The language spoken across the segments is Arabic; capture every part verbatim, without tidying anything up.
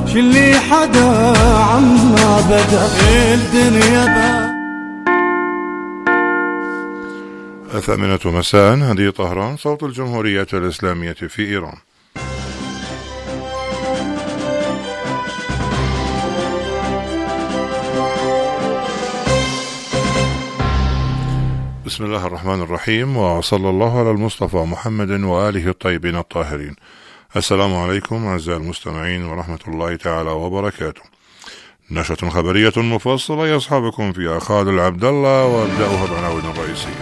شلي حدا عما بدأ الدنيا بقى. الثامنة مساء، هذه طهران، صوت الجمهورية الإسلامية في إيران. بسم الله الرحمن الرحيم، وصلى الله على المصطفى محمد وآله الطيبين الطاهرين. السلام عليكم أعزائي المستمعين ورحمة الله تعالى وبركاته. نشرة خبرية مفصلة يصحبكم فيها خالد العبد الله، وابدأها بالعناوين الرئيسية.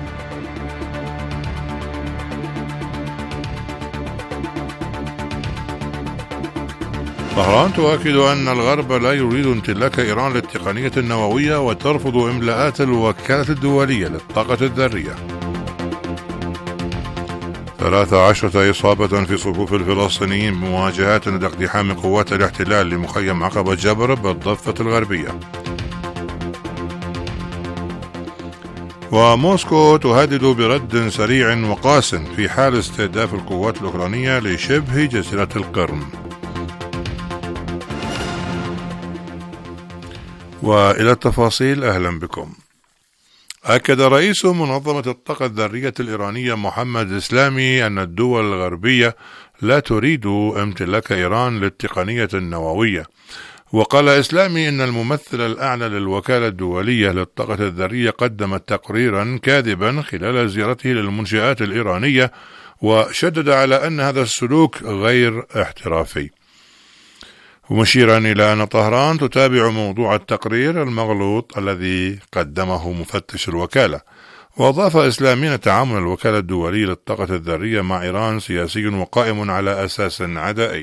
طهران تؤكد أن الغرب لا يريد امتلاك إيران للتقنية النووية وترفض إملاءات الوكالة الدولية للطاقة الذرية. ثلاث عشرة إصابة في صفوف الفلسطينيين بمواجهات عند اقتحام قوات الاحتلال لمخيم عقبة جبر بالضفة الغربية. وموسكو تهدد برد سريع وقاس في حال استهداف القوات الأوكرانية لشبه جزيرة القرم. وإلى التفاصيل، أهلا بكم. أكد رئيس منظمة الطاقة الذرية الإيرانية محمد إسلامي أن الدول الغربية لا تريد امتلاك إيران للتقنية النووية. وقال إسلامي إن الممثل الأعلى للوكالة الدولية للطاقة الذرية قدم تقريرا كاذبا خلال زيارته للمنشآت الإيرانية، وشدد على أن هذا السلوك غير احترافي، ومشيرا إلى أن طهران تتابع موضوع التقرير المغلوط الذي قدمه مفتش الوكالة. وأضاف إسلامي أن تعامل الوكالة الدولية للطاقة الذرية مع إيران سياسي وقائم على أساس عدائي.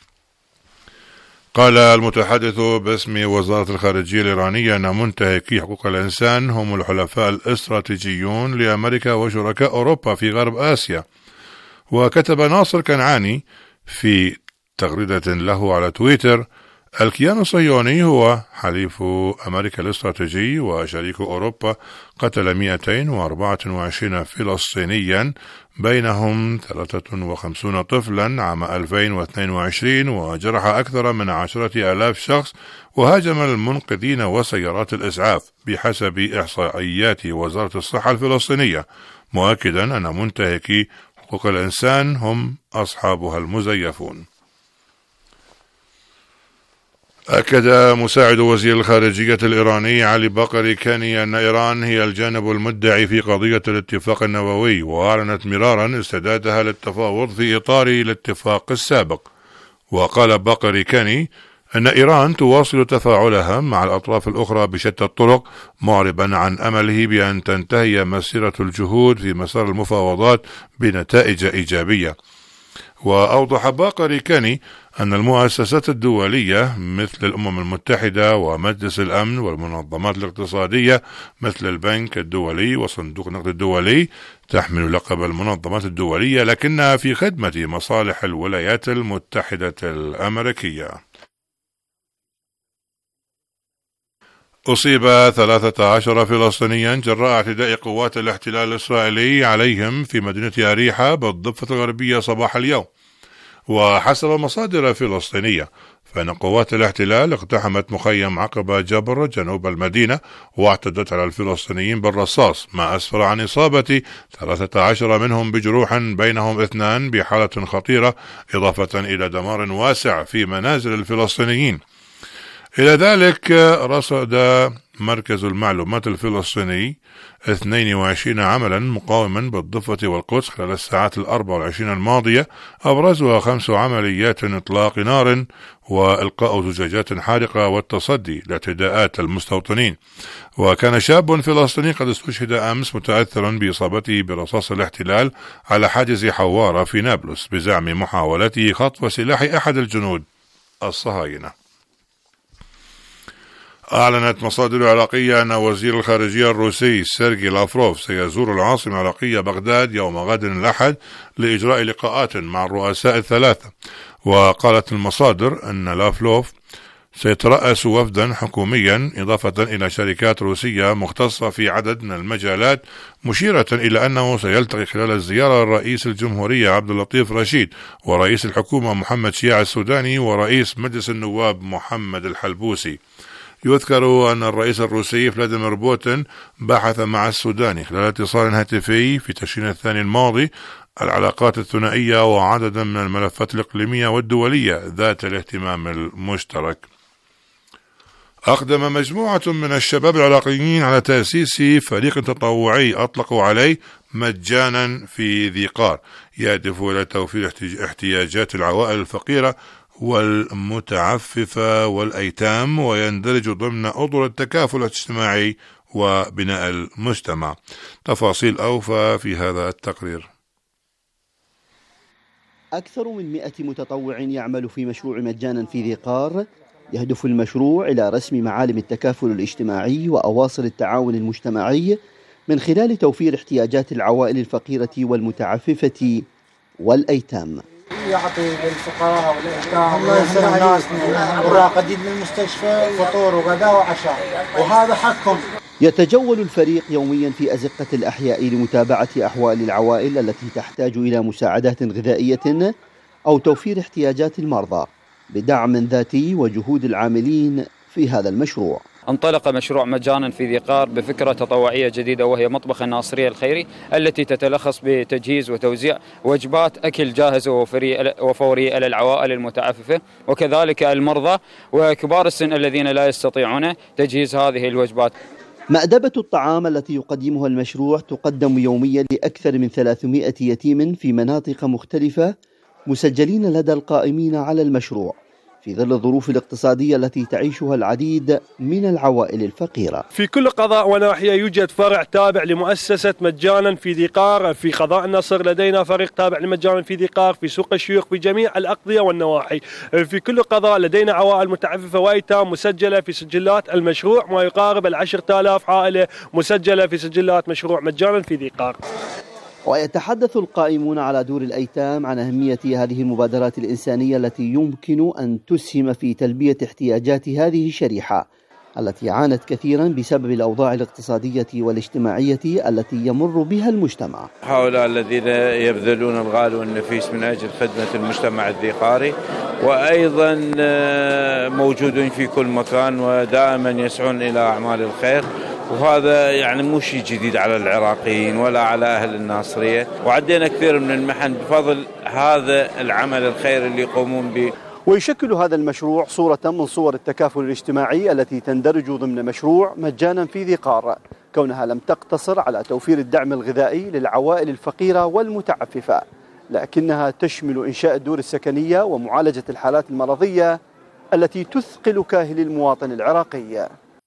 قال المتحدث باسم وزارة الخارجية الإيرانية أن منتهكي حقوق الإنسان هم الحلفاء الاستراتيجيون لأمريكا وشركاء أوروبا في غرب آسيا. وكتب ناصر كنعاني في تغريدة له على تويتر: الكيان الصهيوني هو حليف أمريكا الاستراتيجي وشريك أوروبا، قتل مئتين وأربعة وعشرين فلسطينيا بينهم ثلاثة وخمسين طفلا عام ألفين واثنين وعشرين، وجرح أكثر من عشرة آلاف شخص، وهاجم المنقذين وسيارات الإسعاف بحسب إحصائيات وزارة الصحة الفلسطينية، مؤكدا أن منتهكي حقوق الإنسان هم أصحابها المزيفون. أكد مساعد وزير الخارجية الإيراني علي بقري كاني أن إيران هي الجانب المدعي في قضية الاتفاق النووي، وأعلنت مرارا استعدادها للتفاوض في إطار الاتفاق السابق. وقال بقري كاني أن إيران تواصل تفاعلها مع الأطراف الأخرى بشتى الطرق، معربا عن أمله بأن تنتهي مسيرة الجهود في مسار المفاوضات بنتائج إيجابية. وأوضح باقري كاني أن المؤسسات الدولية مثل الأمم المتحدة ومجلس الأمن والمنظمات الاقتصادية مثل البنك الدولي وصندوق النقد الدولي تحمل لقب المنظمات الدولية، لكنها في خدمة مصالح الولايات المتحدة الأمريكية. أصيب ثلاثة عشر فلسطينيا جراء اعتداء قوات الاحتلال الإسرائيلي عليهم في مدينة أريحة بالضفة الغربية صباح اليوم. وحسب مصادر فلسطينية فإن قوات الاحتلال اقتحمت مخيم عقبة جبر جنوب المدينة واعتدت على الفلسطينيين بالرصاص، ما أسفر عن إصابة ثلاثة عشر منهم بجروح، بينهم اثنان بحالة خطيرة، إضافة إلى دمار واسع في منازل الفلسطينيين. إلى ذلك رصد مركز المعلومات الفلسطيني اثنين وعشرين عملا مقاوما بالضفة والقدس خلال الساعات الأربع والعشرين الماضية، أبرزها خمس عمليات إطلاق نار وإلقاء زجاجات حارقة والتصدي لاعتداءات المستوطنين. وكان شاب فلسطيني قد استشهد أمس متأثرا بإصابته برصاص الاحتلال على حاجز حوارة في نابلس بزعم محاولته خطف سلاح أحد الجنود الصهاينة. أعلنت مصادر عراقية أن وزير الخارجية الروسي سيرجي لافروف سيزور العاصمة العراقية بغداد يوم غد الأحد لإجراء لقاءات مع الرؤساء الثلاثة. وقالت المصادر أن لافروف سيترأس وفدا حكوميا إضافة إلى شركات روسية مختصة في عدد من المجالات، مشيرة إلى أنه سيلتقي خلال الزيارة رئيس الجمهورية عبد اللطيف رشيد ورئيس الحكومة محمد شياع السوداني ورئيس مجلس النواب محمد الحلبوسي. يذكر أن الرئيس الروسي فلاديمير بوتين بحث مع السوداني خلال اتصال هاتفي في تشرين الثاني الماضي العلاقات الثنائية وعددا من الملفات الإقليمية والدولية ذات الاهتمام المشترك. أقدم مجموعة من الشباب العراقيين على تأسيس فريق تطوعي أطلقوا عليه مجانا في ذي قار، يهدف إلى توفير احتياجات العوائل الفقيرة والمتعففة والأيتام، ويندرج ضمن أطر التكافل الاجتماعي وبناء المجتمع. تفاصيل أوفى في هذا التقرير. أكثر من مئة متطوع يعمل في مشروع مجانا في ذي قار. يهدف المشروع إلى رسم معالم التكافل الاجتماعي وأواصر التعاون المجتمعي من خلال توفير احتياجات العوائل الفقيرة والمتعففة والأيتام. يعطي للفقراء والأيتام والناس والراقدين من المستشفى فطور وغداء وعشاء، وهذا حقهم. يتجول الفريق يوميا في أزقة الأحياء لمتابعة أحوال العوائل التي تحتاج إلى مساعدات غذائية أو توفير احتياجات المرضى بدعم ذاتي وجهود العاملين في هذا المشروع. انطلق مشروع مجانا في ذي قار بفكرة تطوعية جديدة، وهي مطبخ الناصرية الخيري، التي تتلخص بتجهيز وتوزيع وجبات أكل جاهزة وفورية إلى العوائل المتعففة وكذلك المرضى وكبار السن الذين لا يستطيعون تجهيز هذه الوجبات. مأدبة الطعام التي يقدمها المشروع تقدم يوميا لأكثر من ثلاثمئة يتيم في مناطق مختلفة مسجلين لدى القائمين على المشروع في ظل الظروف الاقتصادية التي تعيشها العديد من العوائل الفقيرة. في كل قضاء وناحية يوجد فرع تابع لمؤسسة مجانا في ذي قار. في قضاء النصر لدينا فريق تابع لمجانا في ذي قار، في سوق الشيوخ، في جميع الأقضية والنواحي. في كل قضاء لدينا عوائل متعففة وأيتام مسجلة في سجلات المشروع، ما يقارب العشرة آلاف عائلة مسجلة في سجلات مشروع مجانا في ذي قار. ويتحدث القائمون على دور الأيتام عن أهمية هذه المبادرات الإنسانية التي يمكن أن تسهم في تلبية احتياجات هذه الشريحة التي عانت كثيرا بسبب الأوضاع الاقتصادية والاجتماعية التي يمر بها المجتمع. هؤلاء الذين يبذلون الغالي والنفيس من أجل خدمة المجتمع الذي قاري، وأيضا موجودون في كل مكان ودائما يسعون إلى أعمال الخير، وهذا يعني مو شيء جديد على العراقيين ولا على أهل الناصرية، وعدينا كثير من المحن بفضل هذا العمل الخير اللي يقومون به. ويشكل هذا المشروع صورة من صور التكافل الاجتماعي التي تندرج ضمن مشروع مجانا في ذي قار، كونها لم تقتصر على توفير الدعم الغذائي للعوائل الفقيرة والمتعففة، لكنها تشمل إنشاء الدور السكنية ومعالجة الحالات المرضية التي تثقل كاهل المواطن العراقي.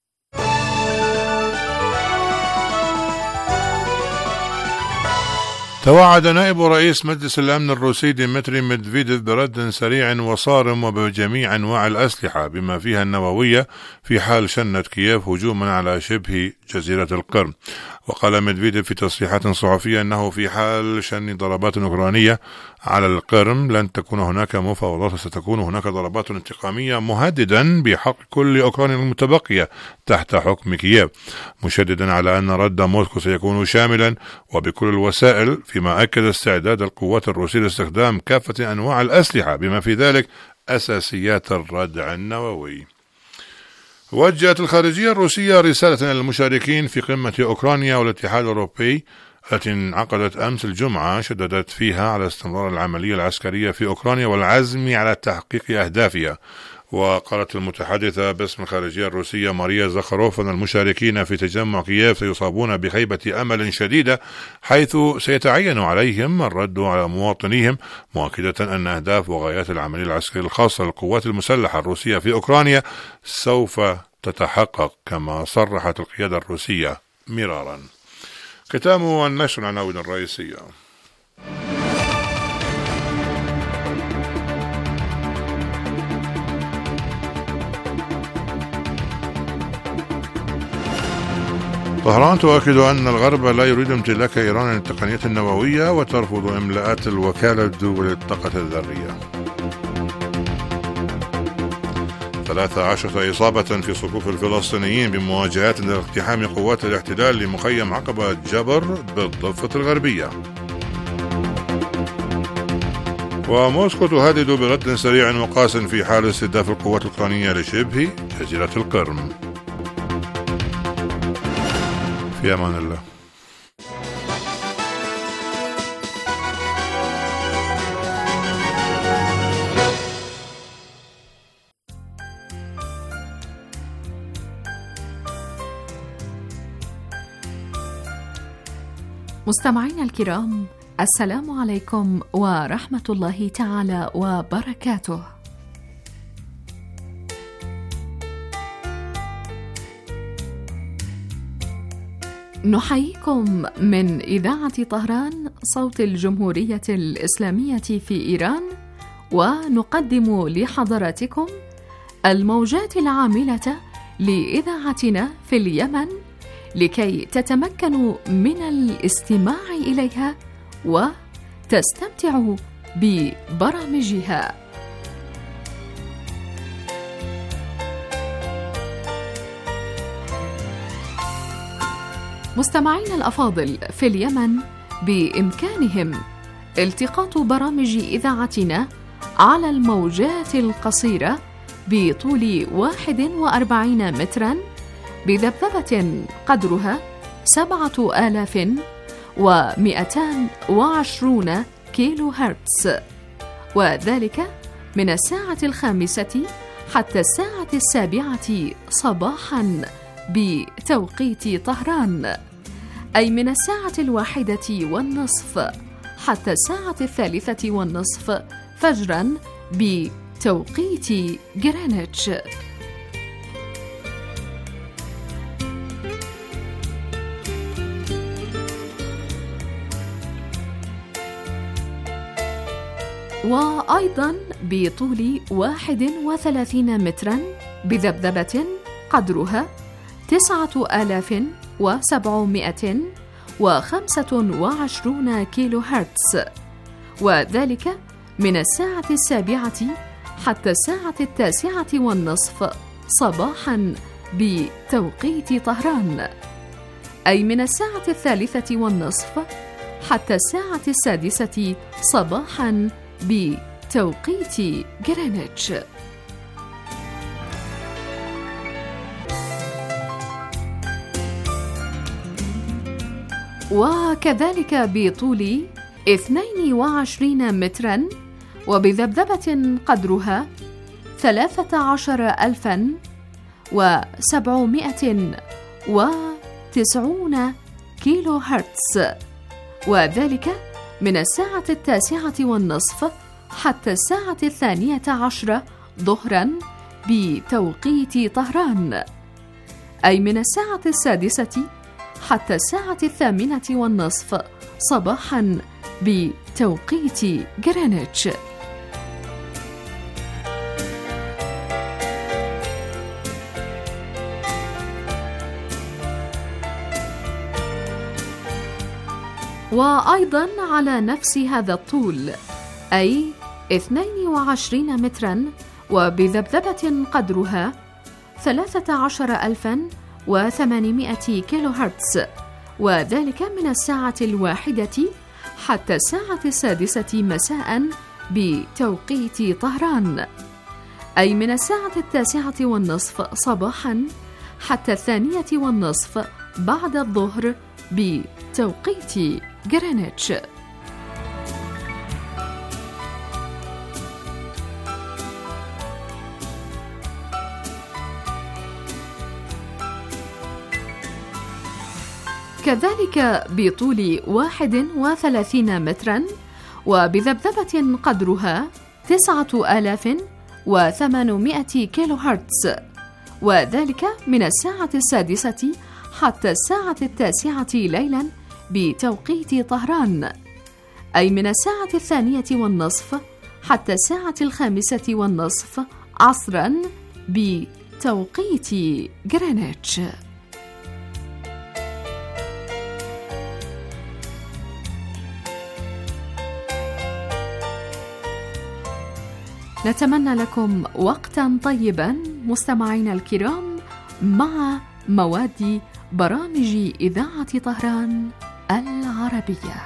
توعد نائب رئيس مجلس الأمن الروسي ديمتري ميدفيديف برد سريع وصارم وبجميع أنواع الأسلحة بما فيها النووية في حال شنت كييف هجوما على شبه جزيرة القرم. وقال ميدفيديف في تصريحات صحفية أنه في حال شن ضربات أوكرانية على القرم لن تكون هناك مفاوضات وستكون هناك ضربات انتقامية، مهددا بحق كل أوكرانيا المتبقية تحت حكم كييف، مشددا على أن رد موسكو سيكون شاملا وبكل الوسائل، فيما أكد استعداد القوات الروسية لاستخدام كافة أنواع الأسلحة بما في ذلك أساسيات الردع النووي. وجهت الخارجية الروسية رسالة إلى المشاركين في قمة أوكرانيا والاتحاد الأوروبي التي انعقدت أمس الجمعة، شددت فيها على استمرار العملية العسكرية في أوكرانيا والعزم على تحقيق أهدافها. وقالت المتحدثة باسم الخارجية الروسية ماريا زخاروف أن المشاركين في تجمع كييف سيصابون بخيبة أمل شديدة، حيث سيتعين عليهم الرد على مواطنيهم، مؤكدة أن أهداف وغايات العملية العسكرية الخاصة للقوات المسلحة الروسية في أوكرانيا سوف تتحقق كما صرحت القيادة الروسية مرارا. ختام النشر العناوين الرئيسية. طهران تؤكد أن الغرب لا يريد امتلاك إيران للتقنية النووية وترفض إملاءات الوكالة الدولية للطاقة الذرية. ثلاث عشرة إصابة في صفوف الفلسطينيين بمواجهات لاقتحام قوات الاحتلال لمخيم عقبة جبر بالضفة الغربية. وموسكو تهدد برد سريع وقاس في حال استهداف القوات الأوكرانية لشبه جزيرة القرم. في أمان الله. مستمعينا الكرام، السلام عليكم ورحمة الله تعالى وبركاته. نحييكم من إذاعة طهران صوت الجمهورية الإسلامية في إيران، ونقدم لحضراتكم الموجات العاملة لإذاعتنا في اليمن لكي تتمكنوا من الاستماع إليها وتستمتعوا ببرامجها. مستمعينا الأفاضل، في اليمن بإمكانهم التقاط برامج إذاعتنا على الموجات القصيرة بطول واحد وأربعين متراً بذبذبة قدرها سبعة آلاف ومئتان وعشرون كيلو هرتز، وذلك من الساعة الخامسة حتى الساعة السابعة صباحاً بتوقيت طهران، أي من الساعة الواحدة والنصف حتى الساعة الثالثة والنصف فجراً بتوقيت جرينتش. وأيضاً بطول واحد وثلاثين متراً بذبذبة قدرها تسعة آلاف وسبعمائة وخمسة وعشرين كيلو هرتز، وذلك من الساعة السابعة حتى الساعة التاسعة والنصف صباحاً بتوقيت طهران، أي من الساعة الثالثة والنصف حتى الساعة السادسة صباحاً بتوقيت جرينتش. وكذلك بطول اثنين وعشرين متراً وبذبذبة قدرها ثلاثة عشر ألفاً وسبعمائة وتسعون كيلو هرتز، وذلك من الساعة التاسعة والنصف حتى الساعة الثانية عشرة ظهراً بتوقيت طهران، أي من الساعة السادسة حتى الساعة الثامنة والنصف صباحاً بتوقيت جرينتش. وأيضاً على نفس هذا الطول، أي اثنين وعشرين متراً وبذبذبة قدرها ثلاثة عشر ألفاً وثمانمائة كيلو هرتز، وذلك من الساعة الواحدة حتى الساعة السادسة مساءً بتوقيت طهران، أي من الساعة التاسعة والنصف صباحاً حتى الثانية والنصف بعد الظهر بتوقيت جرينتش. كذلك بطول واحد وثلاثين متراً وبذبذبة قدرها تسعة آلاف وثمانمائة كيلو هرتز، وذلك من الساعة السادسة حتى الساعة التاسعة ليلاً بتوقيت طهران، أي من الساعة الثانية والنصف حتى الساعة الخامسة والنصف عصراً بتوقيت جرينتش. نتمنى لكم وقتا طيبا مستمعينا الكرام مع مواد برامج إذاعة طهران العربية.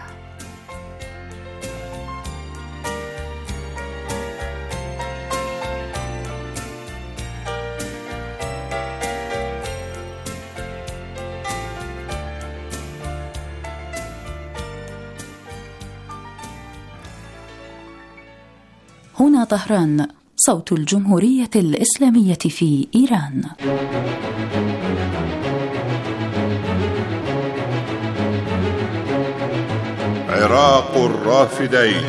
هنا طهران، صوت الجمهورية الإسلامية في إيران. عراق الرافدين.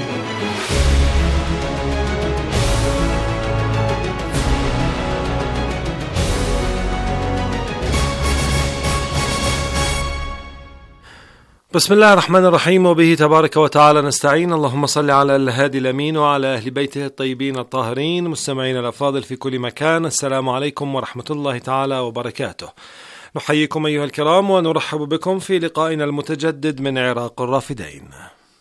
بسم الله الرحمن الرحيم، وبه تبارك وتعالى نستعين. اللهم صل على الهادي الأمين وعلى أهل بيته الطيبين الطاهرين. مستمعين الأفاضل في كل مكان، السلام عليكم ورحمة الله تعالى وبركاته. نحييكم أيها الكرام ونرحب بكم في لقائنا المتجدد من عراق الرافدين.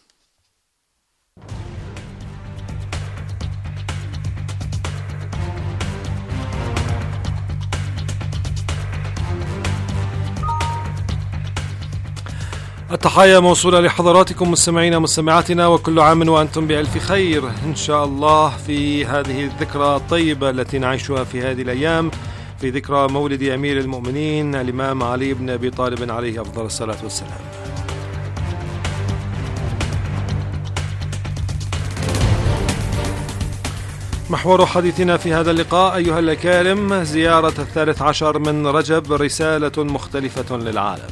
التحية موصولة لحضراتكم مستمعينا مستمعاتنا، وكل عام وأنتم بألف خير إن شاء الله في هذه الذكرى الطيبة التي نعيشها في هذه الأيام، في ذكرى مولد أمير المؤمنين الإمام علي بن أبي طالب عليه أفضل الصلاة والسلام. محور حديثنا في هذا اللقاء أيها الأكارم زيارة الثالث عشر من رجب، رسالة مختلفة للعالم.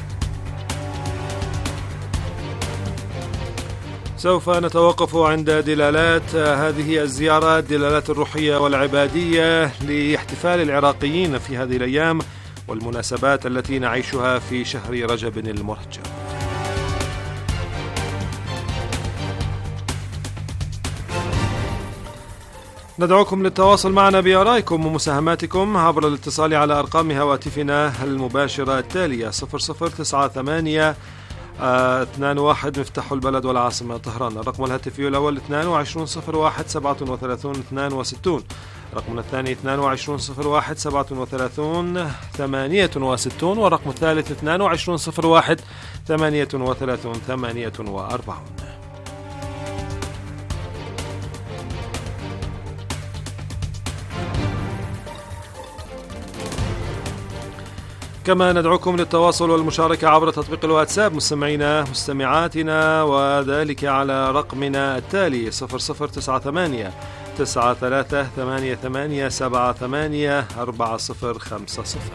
سوف نتوقف عند دلالات هذه الزيارة، الدلالات الروحية والعبادية لاحتفال العراقيين في هذه الأيام والمناسبات التي نعيشها في شهر رجب المرجب. ندعوكم للتواصل معنا بآرائكم ومساهماتكم عبر الاتصال على أرقام هواتفنا المباشرة التالية: صفر صفر تسعة ثمانية اثنان واحد مفتاح البلد والعاصمة طهران. الرقم الهاتفي الأول اثنان وعشرين صفر واحد سبعة وثلاثين اثنان وستين. الرقم الثاني اثنان وعشرين صفر واحد سبعة وثلاثين ثمانية وستين. والرقم الثالث اثنان وعشرين صفر واحد ثمانية وثلاثين ثمانية وأربعين. كما ندعوكم للتواصل والمشاركة عبر تطبيق الواتساب مستمعينا مستمعاتنا، وذلك على رقمنا التالي صفر صفر تسعة ثمانية تسعة ثلاثة ثمانية ثمانية سبعة ثمانية أربعة صفر خمسة صفر.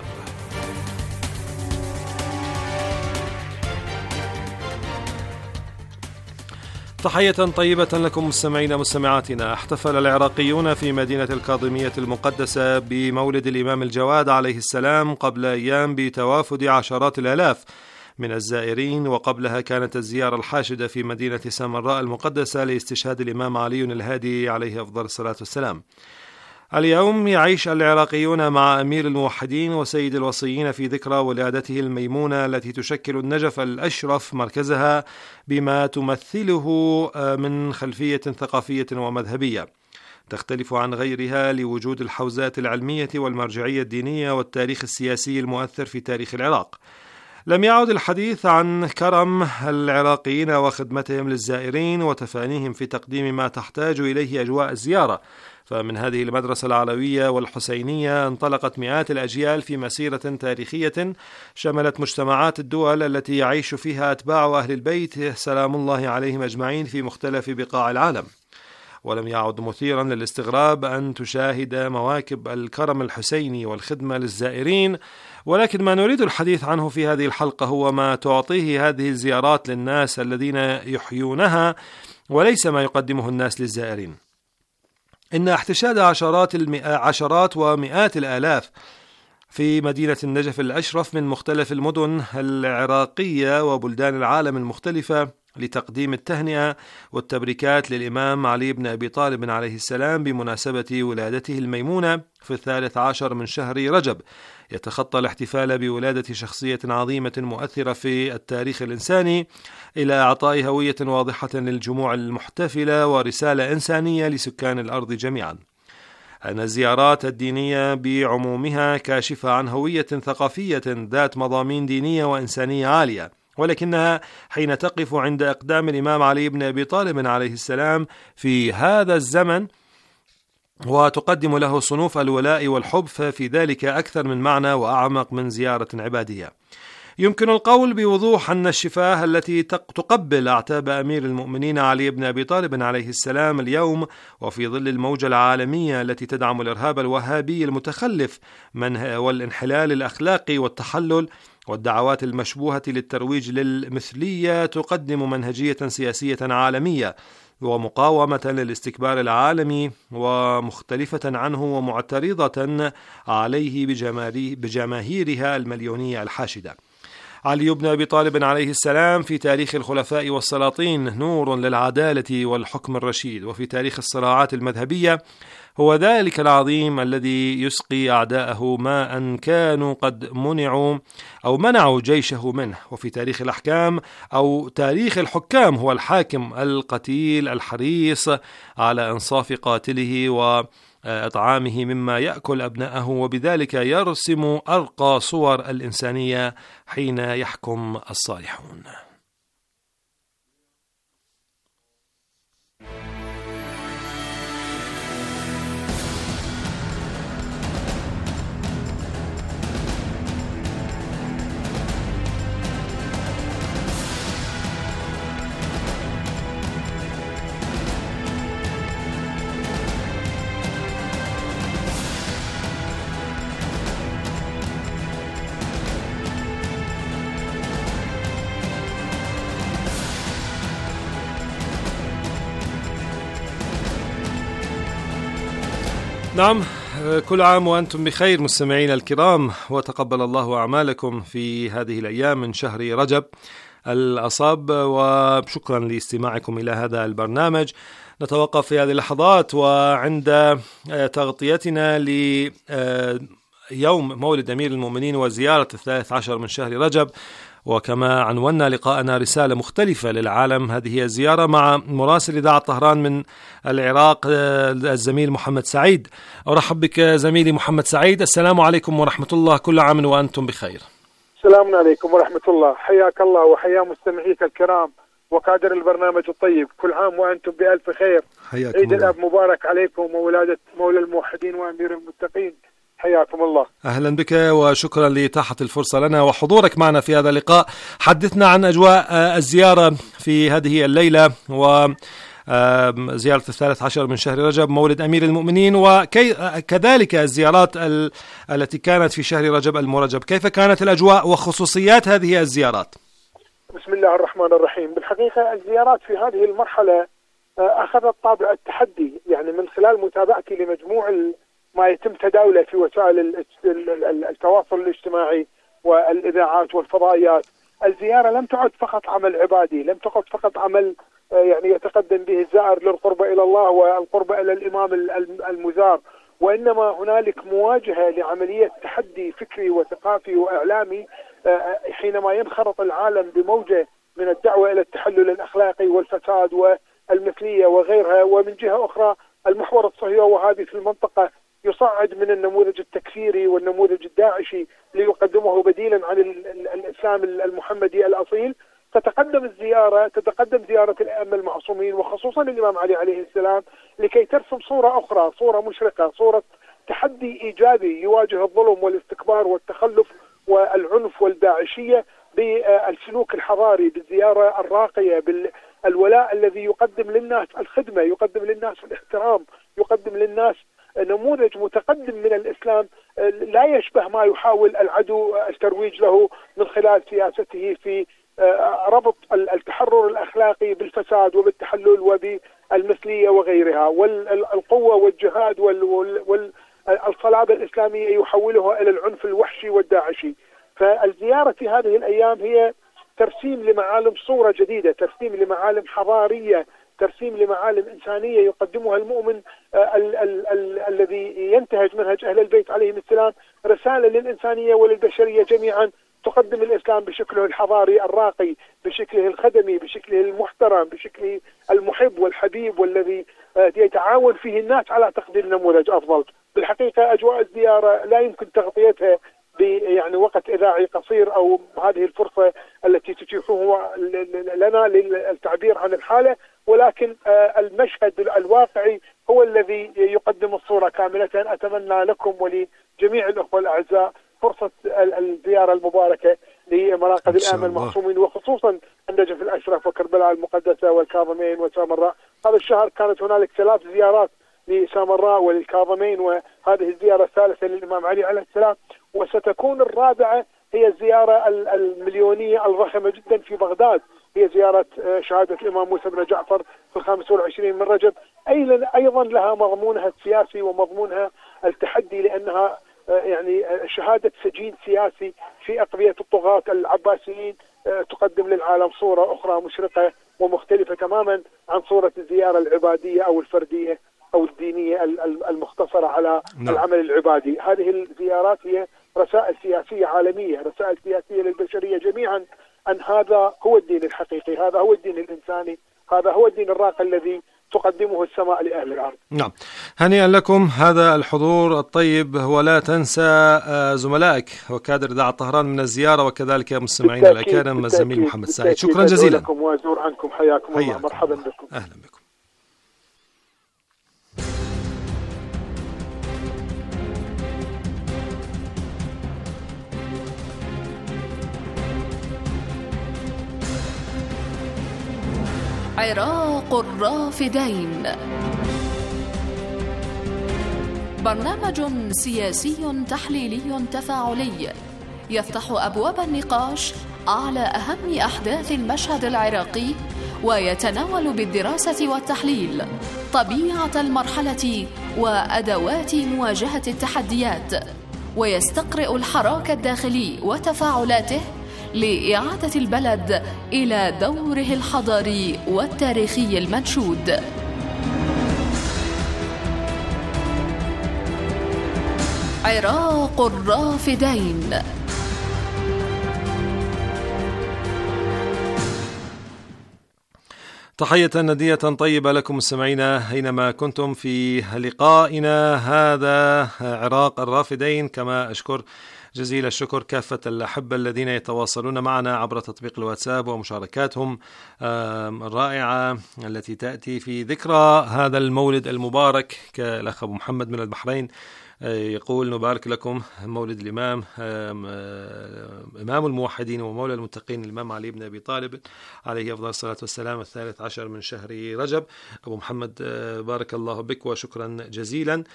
تحية طيبة لكم مستمعين مستمعاتنا. احتفل العراقيون في مدينة الكاظمية المقدسة بمولد الإمام الجواد عليه السلام قبل أيام بتوافد عشرات الآلاف من الزائرين، وقبلها كانت الزيارة الحاشدة في مدينة سامراء المقدسة لاستشهاد الإمام علي الهادي عليه أفضل الصلاة والسلام. اليوم يعيش العراقيون مع أمير الموحدين وسيد الوصيين في ذكرى ولادته الميمونة التي تشكل النجف الأشرف مركزها بما تمثله من خلفية ثقافية ومذهبية تختلف عن غيرها لوجود الحوزات العلمية والمرجعية الدينية والتاريخ السياسي المؤثر في تاريخ العراق. لم يعد الحديث عن كرم العراقيين وخدمتهم للزائرين وتفانيهم في تقديم ما تحتاج إليه أجواء الزيارة، فمن هذه المدرسة العلوية والحسينية انطلقت مئات الأجيال في مسيرة تاريخية شملت مجتمعات الدول التي يعيش فيها أتباع أهل البيت سلام الله عليهم أجمعين في مختلف بقاع العالم. ولم يعد مثيرا للاستغراب أن تشاهد مواكب الكرم الحسيني والخدمة للزائرين، ولكن ما نريد الحديث عنه في هذه الحلقة هو ما تعطيه هذه الزيارات للناس الذين يحيونها، وليس ما يقدمه الناس للزائرين. إن احتشاد عشرات المئة عشرات ومئات الآلاف في مدينة النجف الأشرف من مختلف المدن العراقية وبلدان العالم المختلفة لتقديم التهنئة والتبريكات للإمام علي بن أبي طالب عليه السلام بمناسبة ولادته الميمونة في الثالث عشر من شهر رجب. يتخطى الاحتفال بولادة شخصية عظيمة مؤثرة في التاريخ الإنساني إلى إعطاء هوية واضحة للجموع المحتفلة ورسالة إنسانية لسكان الأرض جميعا. أن الزيارات الدينية بعمومها كاشفة عن هوية ثقافية ذات مضامين دينية وإنسانية عالية، ولكنها حين تقف عند إقدام الإمام علي بن أبي طالب عليه السلام في هذا الزمن وتقدم له صنوف الولاء والحب، ففي ذلك أكثر من معنى وأعمق من زيارة عبادية. يمكن القول بوضوح أن الشفاه التي تقبل أعتاب أمير المؤمنين علي بن أبي طالب عليه السلام اليوم، وفي ظل الموجة العالمية التي تدعم الإرهاب الوهابي المتخلف والانحلال الأخلاقي والتحلل والدعوات المشبوهة للترويج للمثلية، تقدم منهجية سياسية عالمية ومقاومة للاستكبار العالمي ومختلفة عنه ومعترضة عليه بجماهيرها المليونية الحاشدة. علي بن أبي طالب عليه السلام في تاريخ الخلفاء والسلاطين نور للعدالة والحكم الرشيد، وفي تاريخ الصراعات المذهبية هو ذلك العظيم الذي يسقي أعداءه ماء كانوا قد منعوا أو منعوا جيشه منه، وفي تاريخ الأحكام أو تاريخ الحكام هو الحاكم القتيل الحريص على إنصاف قاتله وإطعامه مما يأكل أبنائه، وبذلك يرسم أرقى صور الإنسانية حين يحكم الصالحون. نعم، كل عام وأنتم بخير مستمعين الكرام، وتقبل الله أعمالكم في هذه الأيام من شهر رجب الأصاب، وشكرا لاستماعكم إلى هذا البرنامج. نتوقف في هذه اللحظات وعند تغطيتنا ليوم مولد أمير المؤمنين وزيارة الثالث عشر من شهر رجب، وكما عنونا لقاءنا رسالة مختلفة للعالم. هذه هي الزيارة مع مراسل إذاعة طهران من العراق الزميل محمد سعيد. أرحب بك زميلي محمد سعيد، السلام عليكم ورحمة الله، كل عام وأنتم بخير. السلام عليكم ورحمة الله، حياك الله وحيا مستمعيك الكرام وكادر البرنامج الطيب، كل عام وأنتم بألف خير. عيد الأب مبارك عليكم وولادة مولى الموحدين وأمير المتقين، حياكم الله. أهلا بك وشكرا لإتاحة الفرصة لنا وحضورك معنا في هذا اللقاء. حدثنا عن أجواء الزيارة في هذه الليلة وزيارة الثالث عشر من شهر رجب مولد أمير المؤمنين، وكذلك الزيارات التي كانت في شهر رجب المرجب. كيف كانت الأجواء وخصوصيات هذه الزيارات؟ بسم الله الرحمن الرحيم. بالحقيقة الزيارات في هذه المرحلة أخذت طابع التحدي، يعني من خلال متابعتي لمجموع ما يتم تداوله في وسائل التواصل الاجتماعي والإذاعات والفضائيات، الزيارة لم تعد فقط عمل عبادي، لم تعد فقط عمل يعني يتقدم به الزائر للقربة إلى الله والقربة إلى الإمام المزار، وإنما هنالك مواجهة لعملية تحدي فكري وثقافي وإعلامي حينما ينخرط العالم بموجة من الدعوة إلى التحلل الأخلاقي والفساد والمثلية وغيرها، ومن جهة أخرى المحور الصهيوني في المنطقة يصعد من النموذج التكفيري والنموذج الداعشي ليقدمه بديلا عن الإسلام المحمدي الأصيل. تتقدم الزيارة تتقدم زيارة الأئمة المعصومين وخصوصا الإمام علي عليه السلام لكي ترسم صورة أخرى، صورة مشرقة، صورة تحدي إيجابي يواجه الظلم والاستكبار والتخلف والعنف والداعشية بالسلوك الحضاري، بالزيارة الراقية، بالولاء الذي يقدم للناس الخدمة، يقدم للناس الاحترام، يقدم للناس نموذج متقدم من الإسلام لا يشبه ما يحاول العدو الترويج له من خلال سياسته في ربط التحرر الأخلاقي بالفساد وبالتحلل وبالمثلية وغيرها، والقوة والجهاد والصلابة الإسلامية يحولها إلى العنف الوحشي والداعشي. فالزيارة في هذه الأيام هي ترسيم لمعالم صورة جديدة، ترسيم لمعالم حضارية، ترسيم لمعالم إنسانية يقدمها المؤمن ال ال ال الذي ينتهج منهج أهل البيت عليهم السلام، رسالة للإنسانية وللبشرية جميعا. تقدم الإسلام بشكله الحضاري الراقي، بشكله الخدمي، بشكله المحترم، بشكله المحب والحبيب، والذي يتعاون فيه الناس على تقديم نموذج أفضل. بالحقيقة أجواء الزيارة لا يمكن تغطيتها يعني وقت إذاعي قصير أو هذه الفرصة التي تتيحه لنا للتعبير عن الحالة، ولكن المشهد الواقعي هو الذي يقدم الصورة كاملة. أتمنى لكم ولجميع الأخوة الأعزاء فرصة الزيارة المباركة لمراقد الآمن المعصومين، وخصوصا النجف الأشرف وكربلاء المقدسة والكاظمين وسامراء. هذا الشهر كانت هنالك ثلاث زيارات لسامراء وللكاظمين، وهذه الزيارة الثالثة للإمام علي عليه السلام، وستكون الرابعة هي الزيارة المليونية الضخمة جدا في بغداد، هي زيارة شهادة الإمام موسى بن جعفر في الخامس والعشرين من رجب، أيضا لها مضمونها السياسي ومضمونها التحدي، لأنها يعني شهادة سجين سياسي في أقضية الطغاة العباسيين تقدم للعالم صورة أخرى مشرقة ومختلفة تماما عن صورة الزيارة العبادية أو الفردية أو الدينية المختصرة على نعم. العمل العبادي. هذه الزيارات هي رسائل سياسية عالمية، رسائل سياسية للبشرية جميعا أن هذا هو الدين الحقيقي، هذا هو الدين الإنساني، هذا هو الدين الراقي الذي تقدمه السماء لأهل الأرض. نعم، هنيئا لكم هذا الحضور الطيب، ولا تنسى زملائك وكادر إذاعة طهران من الزيارة، وكذلك مستمعينا الأكارم الزميل محمد سعيد. شكرا جزيلا لكم وأزور عنكم، حياكم الله، مرحبا بكم. أهلا بكم. عراق الرافدين، برنامج سياسي تحليلي تفاعلي يفتح أبواب النقاش على أهم أحداث المشهد العراقي، ويتناول بالدراسة والتحليل طبيعة المرحلة وأدوات مواجهة التحديات، ويستقرئ الحراك الداخلي وتفاعلاته لإعادة البلد إلى دوره الحضاري والتاريخي المنشود. عراق الرافدين. تحية ندية طيبة لكم مستمعينا أينما كنتم في لقائنا هذا عراق الرافدين. كما أشكر جزيل الشكر كافة الأحبة الذين يتواصلون معنا عبر تطبيق الواتساب ومشاركاتهم الرائعة التي تأتي في ذكرى هذا المولد المبارك، كالأخ أبو محمد من البحرين يقول: نبارك لكم مولد الإمام إمام الموحدين ومولى المتقين الإمام علي بن أبي طالب عليه أفضل الصلاة والسلام الثالث عشر من شهر رجب. أبو محمد بارك الله بك وشكرا جزيلا،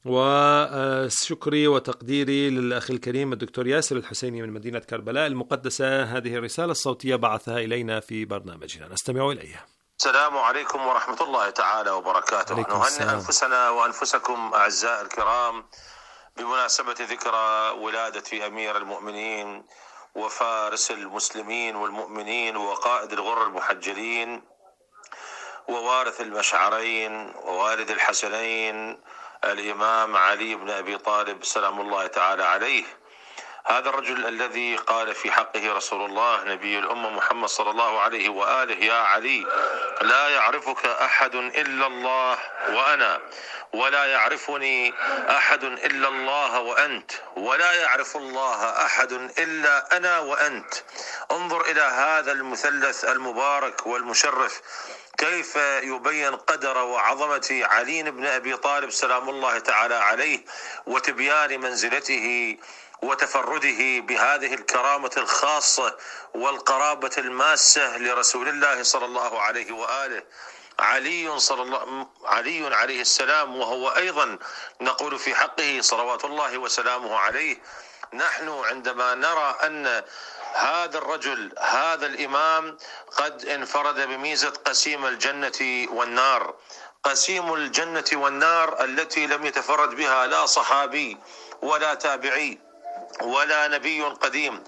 وشكري وتقديري للأخ الكريم الدكتور ياسر الحسيني من مدينة كربلاء المقدسة. هذه الرسالة الصوتية بعثها إلينا في برنامجنا، نستمع إليها. السلام عليكم ورحمة الله تعالى وبركاته. نهنئ أنفسنا وأنفسكم أعزائي الكرام بمناسبة ذكرى ولادة أمير المؤمنين وفارس المسلمين والمؤمنين وقائد الغر المحجلين ووارث المشعرين ووالد الحسنين الإمام علي بن أبي طالب سلام الله تعالى عليه. هذا الرجل الذي قال في حقه رسول الله نبي الأمة محمد صلى الله عليه وآله: يا علي لا يعرفك أحد إلا الله وأنا، ولا يعرفني أحد إلا الله وأنت، ولا يعرف الله أحد إلا أنا وأنت. انظر إلى هذا المثلث المبارك والمشرف كيف يبين قدر وعظمة علي بن أبي طالب سلام الله تعالى عليه، وتبيان منزلته وتفرده بهذه الكرامة الخاصة والقرابة الماسة لرسول الله صلى الله عليه وآله. علي صلى الله علي عليه السلام، وهو أيضا نقول في حقه صلوات الله وسلامه عليه: نحن عندما نرى أن هذا الرجل هذا الإمام قد انفرد بميزة قسيم الجنة والنار، قسيم الجنة والنار التي لم يتفرد بها لا صحابي ولا تابعي ولا نبي قديم،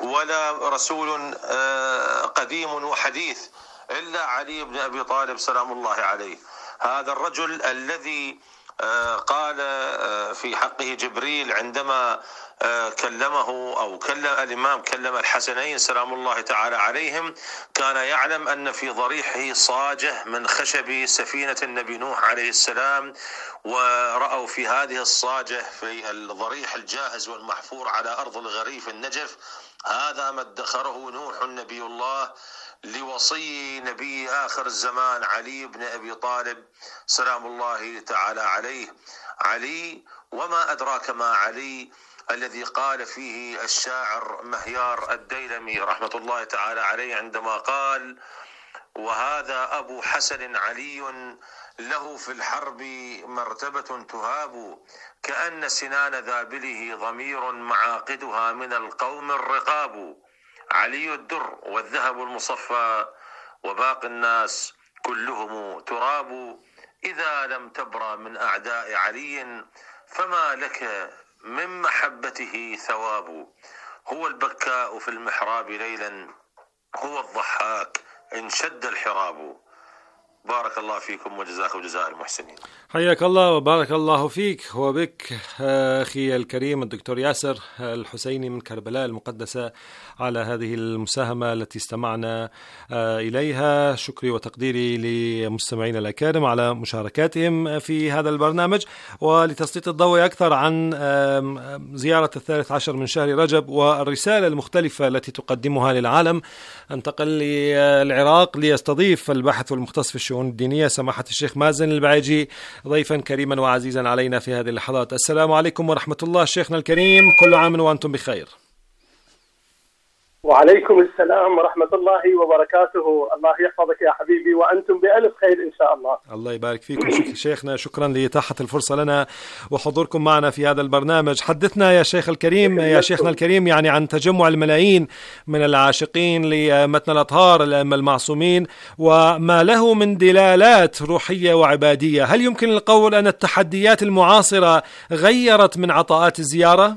ولا رسول قديم وحديث إلا علي بن أبي طالب سلام الله عليه. هذا الرجل الذي قال في حقه جبريل عندما كلمه أو كلم الإمام كلم الحسنين سلام الله تعالى عليهم، كان يعلم أن في ضريحه صاجة من خشب سفينة النبي نوح عليه السلام، ورأوا في هذه الصاجة في الضريح الجاهز والمحفور على أرض الغريف النجف، هذا ما ادخره نوح نبي الله لوصي نبي آخر الزمان علي بن أبي طالب سلام الله تعالى عليه. علي وما أدراك ما علي، الذي قال فيه الشاعر مهيار الديلمي رحمة الله تعالى عليه عندما قال: وهذا أبو حسن علي له في الحرب مرتبة تهاب، كأن سنان ذابله ضمير معاقدها من القوم الرقاب. علي الدر والذهب المصفى، وباقي الناس كلهم تراب. إذا لم تبرى من أعداء علي، فما لك من محبته ثواب. هو البكاء في المحراب ليلا، هو الضحاك إن شد الحراب. بارك الله فيكم وجزاكم جزاء المحسنين. حياك الله وبارك الله فيك وبك أخي الكريم الدكتور ياسر الحسيني من كربلاء المقدسة على هذه المساهمة التي استمعنا إليها. شكري وتقديري لمستمعين الأكارم على مشاركاتهم في هذا البرنامج. ولتسليط الضوء أكثر عن زيارة الثالث عشر من شهر رجب والرسالة المختلفة التي تقدمها للعالم، انتقل للعراق ليستضيف الباحث والمختص في الشؤون الدينية سماحة الشيخ مازن البعيجي ضيفا كريما وعزيزا علينا في هذه اللحظات. السلام عليكم ورحمة الله شيخنا الكريم، كل عام وأنتم بخير. وعليكم السلام ورحمة الله وبركاته. الله يحفظك يا حبيبي وأنتم بألف خير إن شاء الله. الله يبارك فيكم شك... شيخنا، شكرا لإتاحة الفرصة لنا وحضوركم معنا في هذا البرنامج. حدثنا يا شيخ الكريم يا شيخنا الكريم يعني عن تجمع الملايين من العاشقين لمتن الأطهار الأئمة المعصومين وما له من دلالات روحية وعبادية. هل يمكن القول أن التحديات المعاصرة غيرت من عطاءات الزيارة؟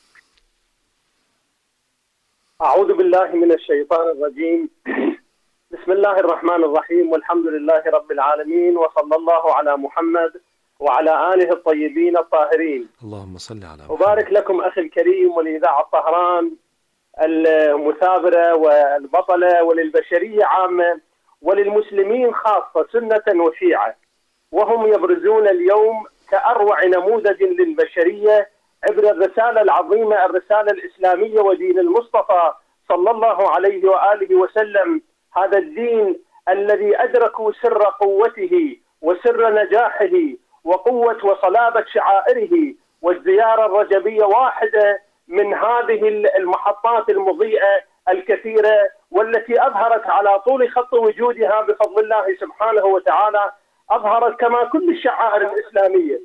أعوذ بالله من الشيطان الرجيم. بسم الله الرحمن الرحيم، والحمد لله رب العالمين، وصلى الله على محمد وعلى آله الطيبين الطاهرين. اللهم صل على محمد. أبارك لكم أخي الكريم ولإذاعة طهران المثابرة والبطلة وللبشرية عامة وللمسلمين خاصة سنة وشيعة، وهم يبرزون اليوم كأروع نموذج للبشرية عبر الرسالة العظيمة، الرسالة الإسلامية ودين المصطفى صلى الله عليه وآله وسلم. هذا الدين الذي أدركوا سر قوته وسر نجاحه وقوة وصلابة شعائره، والزيارة الرجبية واحدة من هذه المحطات المضيئة الكثيرة والتي أظهرت على طول خط وجودها بفضل الله سبحانه وتعالى، أظهرت كما كل الشعائر الإسلامية.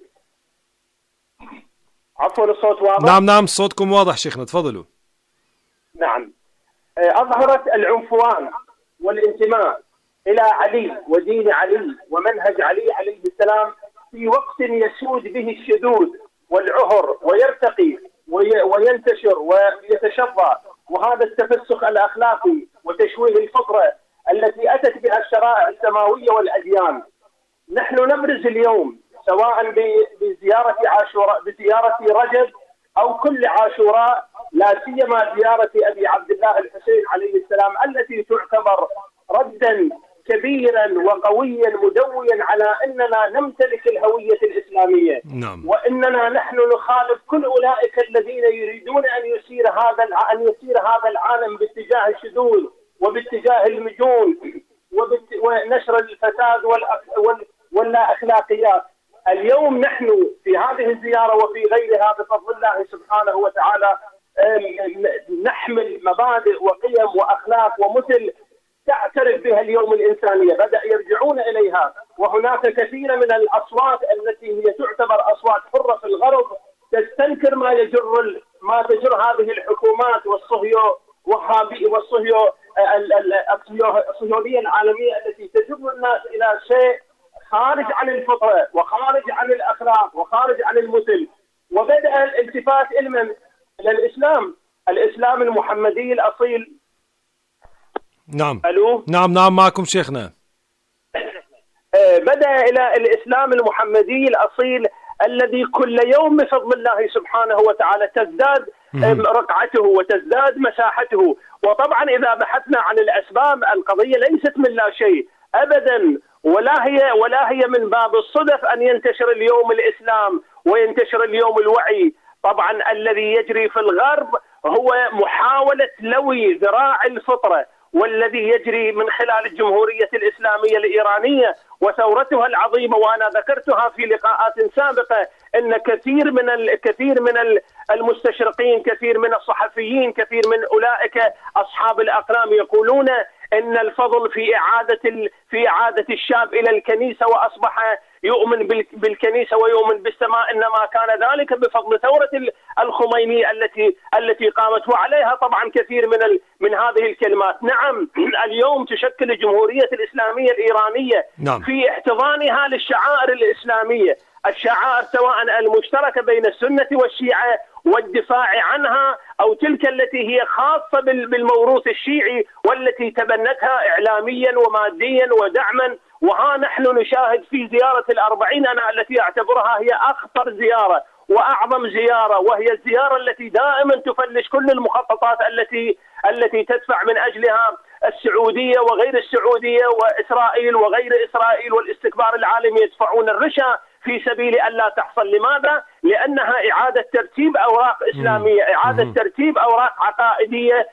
عفوا الصوت واضح؟ نعم نعم صوتكم واضح شيخنا، تفضلوا. نعم، أظهرت العنفوان والانتماء إلى علي ودين علي ومنهج علي عليه السلام في وقت يسود به الشذوذ والعهر ويرتقي وينتشر ويتشظى، وهذا التفسخ الأخلاقي وتشويه الفطرة التي أتت بها الشرائع السماوية والأديان. نحن نبرز اليوم سواء بزيارة عاشوراء بزيارة رجب أو كل عاشوراء، لا سيما زيارة أبي عبد الله الحسين عليه السلام التي تعتبر ردا كبيرا وقويا مدويا على أننا نمتلك الهوية الإسلامية. نعم. وأننا نحن نخالف كل أولئك الذين يريدون أن يسير هذا أن يسير هذا العالم باتجاه الشذوذ وباتجاه المجون وبت... ونشر الفساد والأخ... وال... واللا أخلاقيات. اليوم نحن في هذه الزيارة وفي غيرها بفضل الله سبحانه وتعالى نحمل مبادئ وقيم وأخلاق ومثل تعترف بها اليوم الإنسانية، بدأ يرجعون إليها. وهناك كثير من الأصوات التي هي تعتبر أصوات حرة في الغرب تستنكر ما يجر ما تجر هذه الحكومات والصهيو وهابي والصهيو الصهيونية العالمية التي تجر الناس إلى شيء خارج عن الفطرة وخارج عن الأخلاق وخارج عن المثل. وبدأ الالتفات إلى الإسلام الإسلام المحمدي الأصيل. نعم. ألو. نعم نعم معكم شيخنا. بدأ إلى الإسلام المحمدي الأصيل الذي كل يوم بفضل الله سبحانه وتعالى تزداد رقعته وتزداد مساحته. وطبعا إذا بحثنا عن الأسباب، القضية ليست من لا شيء أبدا، ولا هي ولا هي من باب الصدف أن ينتشر اليوم الإسلام وينتشر اليوم الوعي. طبعا الذي يجري في الغرب هو محاولة لوي ذراع الفطرة، والذي يجري من خلال الجمهورية الإسلامية الإيرانية وثورتها العظيمة. وأنا ذكرتها في لقاءات سابقة أن كثير من الكثير من المستشرقين، كثير من الصحفيين، كثير من أولئك أصحاب الأقلام يقولون أن الفضل في إعادة في إعادة الشاب إلى الكنيسة وأصبح يؤمن بالكنيسة ويؤمن بالسماء، إنما كان ذلك بفضل ثورة الخميني التي التي قامت. وعليها طبعا كثير من ال من هذه الكلمات. نعم، اليوم تشكل الجمهورية الإسلامية الإيرانية نعم. في احتضانها للشعائر الإسلامية، الشعائر سواء المشتركة بين السنة والشيعة والدفاع عنها، أو تلك التي هي خاصة بالموروث الشيعي والتي تبنتها إعلاميا وماديا ودعما. وها نحن نشاهد في زيارة الأربعين أنا التي أعتبرها هي أخطر زيارة وأعظم زيارة، وهي الزيارة التي دائما تفلش كل المخططات التي التي تدفع من أجلها السعودية وغير السعودية وإسرائيل وغير إسرائيل والاستكبار العالمي يدفعون الرشا في سبيل أن لا تحصل. لماذا؟ لأنها إعادة ترتيب أوراق إسلامية، إعادة ترتيب أوراق عقائدية.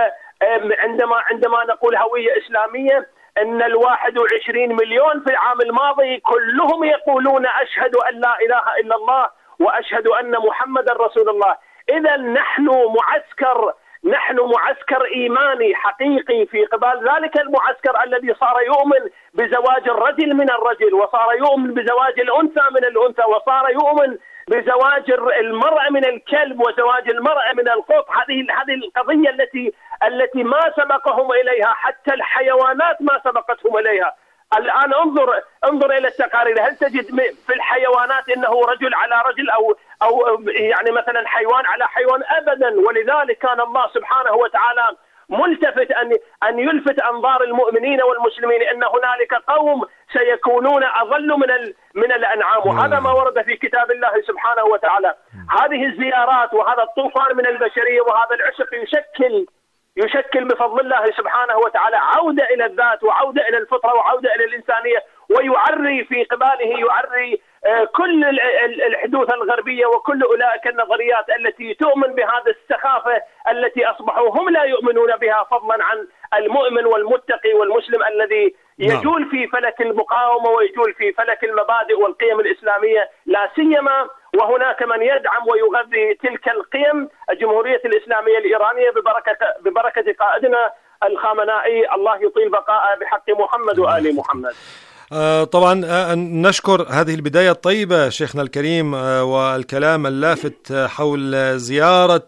وعندما عندما نقول هوية إسلامية، أن الواحد وعشرين مليون في العام الماضي كلهم يقولون أشهد أن لا إله إلا الله وأشهد أن محمد رسول الله. إذا نحن معسكر نحن معسكر إيماني حقيقي في قبال ذلك المعسكر الذي صار يؤمن بزواج الرجل من الرجل، وصار يؤمن بزواج الأنثى من الأنثى، وصار يؤمن بزواج المرأة من الكلب وزواج المرأة من القط. هذه هذه القضية التي التي ما سبقهم إليها، حتى الحيوانات ما سبقتهم إليها. الآن انظر انظر إلى التقارير، هل تجد في الحيوانات إنه رجل على رجل أو أو يعني مثلا حيوان على حيوان؟ أبدا. ولذلك كان الله سبحانه وتعالى ملتفت أن أن يلفت أنظار المؤمنين والمسلمين أن هنالك قوم سيكونون أضل من ال من الأنعام، وهذا ما ورد في كتاب الله سبحانه وتعالى. هذه الزيارات وهذا الطوفان من البشرية وهذا العشق يشكل يشكل بفضل الله سبحانه وتعالى عودة إلى الذات وعودة إلى الفطرة وعودة إلى الإنسانية، ويعري في قباله يعري كل الحدوث الغربية وكل أولئك النظريات التي تؤمن بهذا السخافة التي أصبحوا هم لا يؤمنون بها، فضلا عن المؤمن والمتقي والمسلم الذي يجول في فلك المقاومة ويجول في فلك المبادئ والقيم الإسلامية لا سيما، وهناك من يدعم ويغذي تلك القيم الجمهورية الإسلامية الإيرانية ببركة ببركة قائدنا الخامنائي، الله يطيل بقاءه بحق محمد وآل محمد. طبعا نشكر هذه البداية الطيبة شيخنا الكريم والكلام اللافت حول زيارة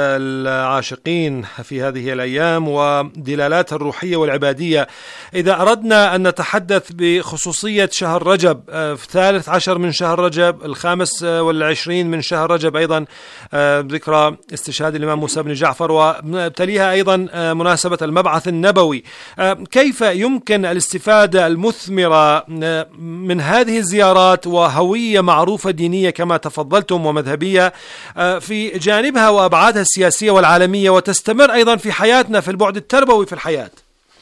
العاشقين في هذه الأيام ودلالاتها الروحية والعبادية. إذا أردنا أن نتحدث بخصوصية شهر رجب، في الثالث عشر من شهر رجب، الخامس والعشرين من شهر رجب أيضا ذكرى استشهاد الإمام موسى بن جعفر، وتليها أيضا مناسبة المبعث النبوي، كيف يمكن الاستفادة المثمرة من هذه الزيارات وهوية معروفة دينية كما تفضلتم ومذهبية في جانبها وأبعادها السياسية والعالمية، وتستمر أيضا في حياتنا في البعد التربوي في الحياة؟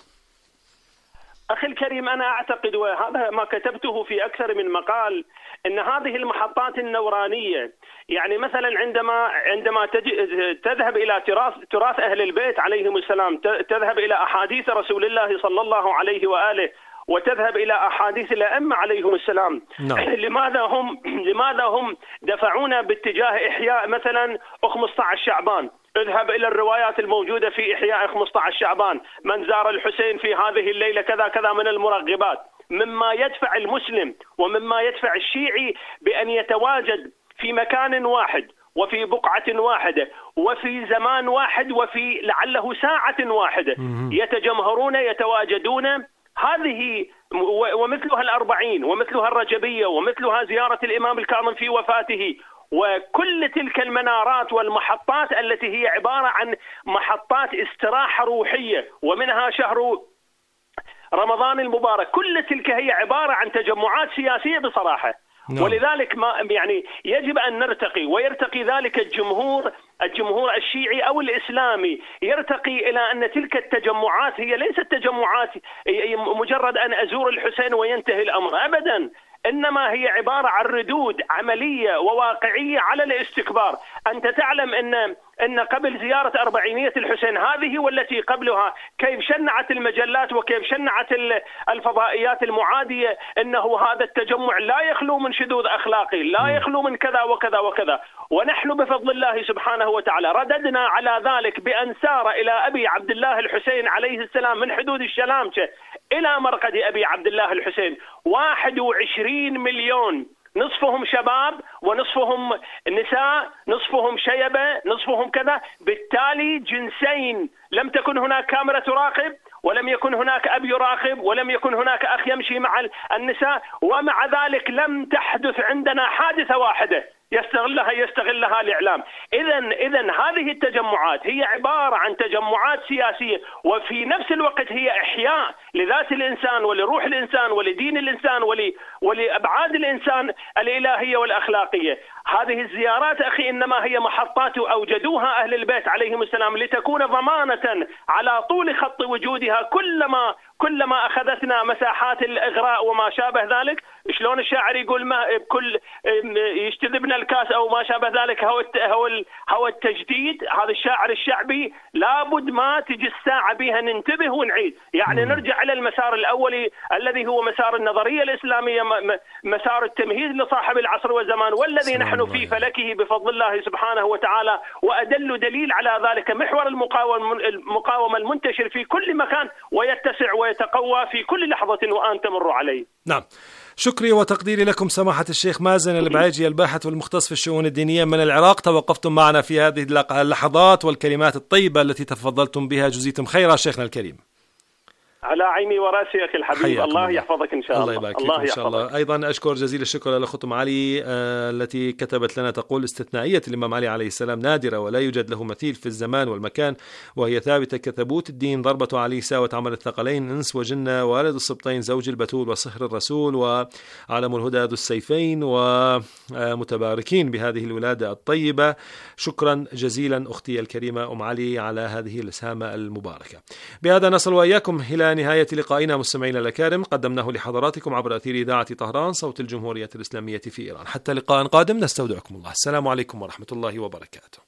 أخي الكريم، أنا أعتقد وهذا ما كتبته في أكثر من مقال أن هذه المحطات النورانية، يعني مثلا عندما عندما تذهب إلى تراث تراث أهل البيت عليهم السلام، تذهب إلى أحاديث رسول الله صلى الله عليه وآله، وتذهب إلى أحاديث الأئمة عليهم السلام. نعم. لماذا هم لماذا هم دفعونا باتجاه إحياء مثلا خمسة عشر شعبان؟ اذهب إلى الروايات الموجودة في إحياء خمسة عشر شعبان، من زار الحسين في هذه الليلة كذا كذا من المرغبات، مما يدفع المسلم ومما يدفع الشيعي بأن يتواجد في مكان واحد وفي بقعة واحدة وفي زمان واحد وفي لعله ساعة واحدة، يتجمهرون يتواجدون. هذه ومثلها الأربعين ومثلها الرجبية ومثلها زيارة الإمام الكاظم في وفاته وكل تلك المنارات والمحطات التي هي عبارة عن محطات استراحة روحية، ومنها شهر رمضان المبارك، كل تلك هي عبارة عن تجمعات سياسية بصراحة. نعم. ولذلك ما يعني يجب أن نرتقي، ويرتقي ذلك الجمهور الجمهور الشيعي أو الإسلامي، يرتقي إلى أن تلك التجمعات هي ليست تجمعات مجرد أن أزور الحسين وينتهي الأمر أبدا، إنما هي عبارة عن ردود عملية وواقعية على الاستكبار. أنت تعلم أن أن قبل زيارة أربعينية الحسين هذه والتي قبلها كيف شنعت المجلات وكيف شنعت الفضائيات المعادية أنه هذا التجمع لا يخلو من شذوذ أخلاقي، لا يخلو من كذا وكذا وكذا. ونحن بفضل الله سبحانه وتعالى رددنا على ذلك بأن سار إلى أبي عبد الله الحسين عليه السلام من حدود الشلامشة إلى مرقد أبي عبد الله الحسين واحد وعشرين مليون، نصفهم شباب ونصفهم نساء، نصفهم شيبة، نصفهم كذا، بالتالي جنسين. لم تكن هناك كاميرا تراقب، ولم يكن هناك أب يراقب، ولم يكن هناك أخ يمشي مع النساء، ومع ذلك لم تحدث عندنا حادثة واحدة يستغلها يستغلها الإعلام. إذا إذا هذه التجمعات هي عبارة عن تجمعات سياسية، وفي نفس الوقت هي إحياء لذات الإنسان ولروح الإنسان ولدين الإنسان ول ولأبعاد الإنسان الإلهية والأخلاقية. هذه الزيارات أخي إنما هي محطات أوجدوها أهل البيت عليهم السلام لتكون ضمانة على طول خط وجودها. كلما كلما أخذتنا مساحات الإغراء وما شابه ذلك، شلون الشاعر يقول ما بكل يجتذبنا الكاس أو ما شابه ذلك، هو هو هو التجديد. هذا الشاعر الشعبي لابد ما تجي الساعة بها ننتبه ونعيد، يعني م. نرجع إلى المسار الأولي الذي هو مسار النظرية الإسلامية، مسار التمهيد لصاحب العصر والزمان، والذي نحن في فلكه بفضل الله سبحانه وتعالى. وأدل دليل على ذلك محور المقاومة المنتشر في كل مكان ويتسع ويتقوى في كل لحظة وآن تمر عليه. نعم، شكري وتقديري لكم سماحة الشيخ مازن البعيجي الباحث والمختص في الشؤون الدينية من العراق. توقفتم معنا في هذه اللحظات والكلمات الطيبة التي تفضلتم بها، جزيتم خيرا شيخنا الكريم. على عيني وراسي أخي الحبيب، الله يحفظك إن شاء الله. الله يبارك فيك إن شاء الله. أيضا أشكر جزيل الشكر لأختم علي آه التي كتبت لنا تقول: استثنائية الإمام علي عليه السلام نادرة ولا يوجد له مثيل في الزمان والمكان، وهي ثابتة كثبوت الدين. ضربة علي ساوت عمل الثقلين، إنس وجنة، والد السبطين، زوج البتول وصهر الرسول، وعالم الهدى ذو السيفين، ومتباركين بهذه الولادة الطيبة. شكرا جزيلا أختي الكريمة أم علي على هذه الإسهامة المباركة. بهذا نصل وإياكم إلى نهاية لقائنا مستمعينا الأكارم، قدمناه لحضراتكم عبر أثير إذاعة طهران صوت الجمهورية الإسلامية في إيران. حتى لقاء قادم نستودعكم الله. السلام عليكم ورحمة الله وبركاته.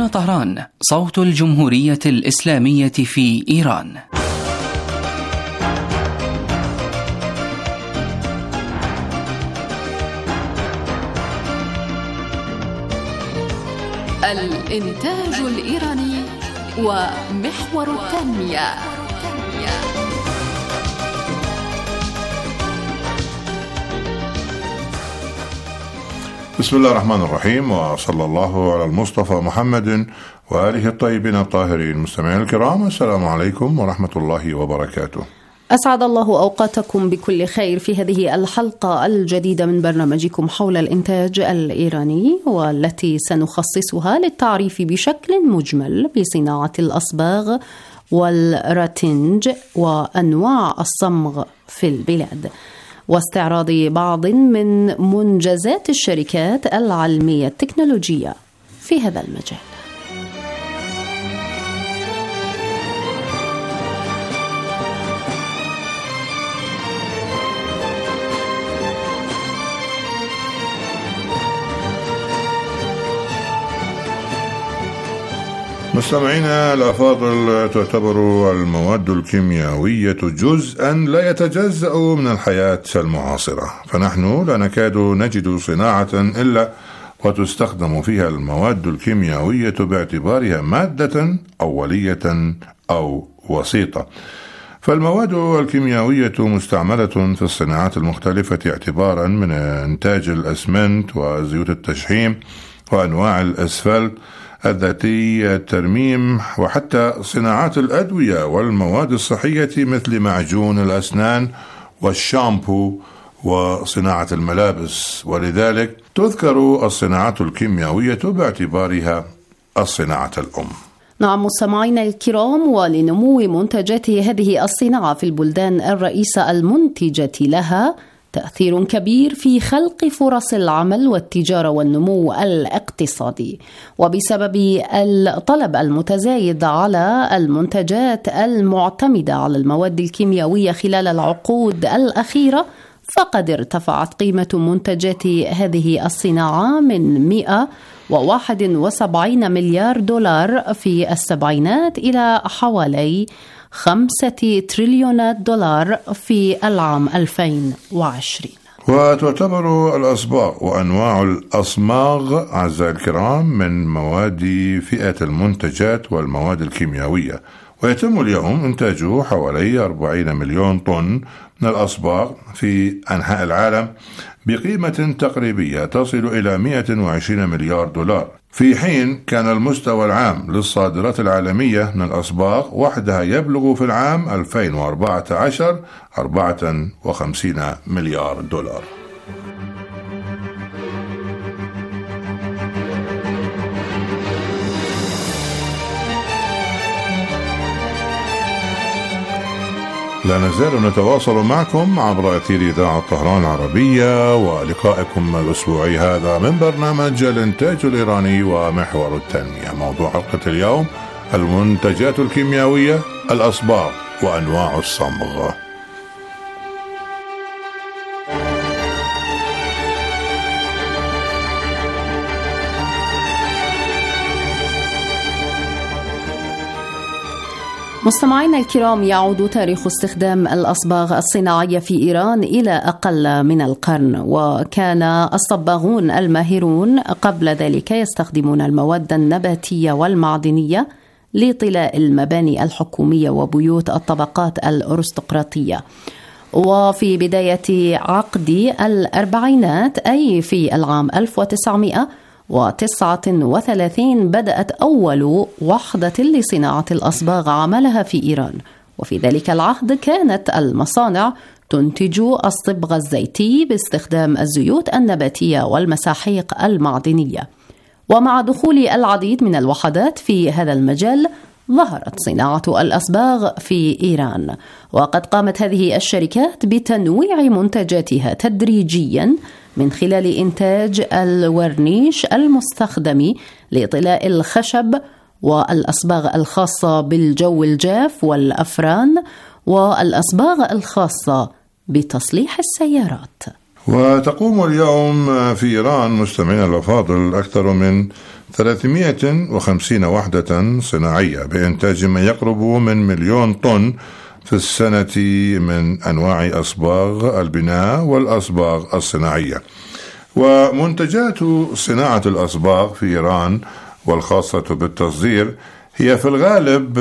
هنا طهران، صوت الجمهورية الإسلامية في إيران. الإنتاج الإيراني ومحور التنمية. بسم الله الرحمن الرحيم، وصلى الله على المصطفى محمد وآله الطيبين الطاهرين. مستمعين الكرام، السلام عليكم ورحمة الله وبركاته. أسعد الله أوقاتكم بكل خير في هذه الحلقة الجديدة من برنامجكم حول الإنتاج الإيراني، والتي سنخصصها للتعريف بشكل مجمل بصناعة الأصباغ والراتنج وأنواع الصمغ في البلاد، واستعراض بعض من منجزات الشركات العلمية التكنولوجية في هذا المجال. مستمعينا الأفاضل، تعتبر المواد الكيميائية جزءا لا يتجزأ من الحياة المعاصرة، فنحن لا نكاد نجد صناعة إلا وتستخدم فيها المواد الكيميائية باعتبارها مادة أولية أو وسيطة. فالمواد الكيميائية مستعملة في الصناعات المختلفة، اعتبارا من إنتاج الأسمنت وزيوت التشحيم وأنواع الأسفلت الذاتي الترميم، وحتى صناعات الأدوية والمواد الصحية مثل معجون الأسنان والشامبو وصناعة الملابس. ولذلك تذكر الصناعات الكيميائية باعتبارها الصناعة الأم. نعم مستمعينا الكرام، ولنمو منتجات هذه الصناعة في البلدان الرئيسة المنتجة لها تأثير كبير في خلق فرص العمل والتجارة والنمو الاقتصادي، وبسبب الطلب المتزايد على المنتجات المعتمدة على المواد الكيميائية خلال العقود الأخيرة، فقد ارتفعت قيمة منتجات هذه الصناعة من مئة وواحد وسبعين مليار دولار في السبعينات إلى حوالي خمسة تريليونات دولار في العام ألفين وعشرين. وتعتبر الأصباغ وأنواع الأصماغ أعزائي الكرام من مواد فئة المنتجات والمواد الكيميائية، ويتم اليوم إنتاج حوالي أربعين مليون طن من الأصباغ في أنحاء العالم بقيمة تقريبية تصل إلى مئة وعشرين مليار دولار، في حين كان المستوى العام للصادرات العالمية من الأصباغ وحدها يبلغ في العام ألفين وأربعة عشر أربعة وخمسين مليار دولار. لا نزال نتواصل معكم عبر أثير إذاعة طهران العربية، ولقائكم الأسبوعي هذا من برنامج الإنتاج الإيراني ومحور التنمية. موضوع حلقة اليوم: المنتجات الكيميائية، الأصباغ وأنواع الصمغ. مستمعينا الكرام، يعود تاريخ استخدام الأصباغ الصناعية في إيران إلى أقل من القرن، وكان الصباغون الماهرون قبل ذلك يستخدمون المواد النباتية والمعدنية لطلاء المباني الحكومية وبيوت الطبقات الأرستقراطية. وفي بداية عقد الأربعينات، أي في العام ألف وتسعمئة وتسعة وثلاثين، بدأت أول وحدة لصناعة الأصباغ عملها في إيران، وفي ذلك العهد كانت المصانع تنتج الصبغ الزيتي باستخدام الزيوت النباتية والمساحيق المعدنية. ومع دخول العديد من الوحدات في هذا المجال، ظهرت صناعة الأصباغ في إيران، وقد قامت هذه الشركات بتنويع منتجاتها تدريجياً من خلال إنتاج الورنيش المستخدم لطلاء الخشب، والأصباغ الخاصة بالجو الجاف والأفران، والأصباغ الخاصة بتصليح السيارات. وتقوم اليوم في إيران مستمعينا الأفاضل أكثر من ثلاثمائة وخمسين وحدة صناعية بإنتاج ما يقرب من مليون طن في السنة من أنواع أصباغ البناء والأصباغ الصناعية. ومنتجات صناعة الأصباغ في إيران والخاصة بالتصدير هي في الغالب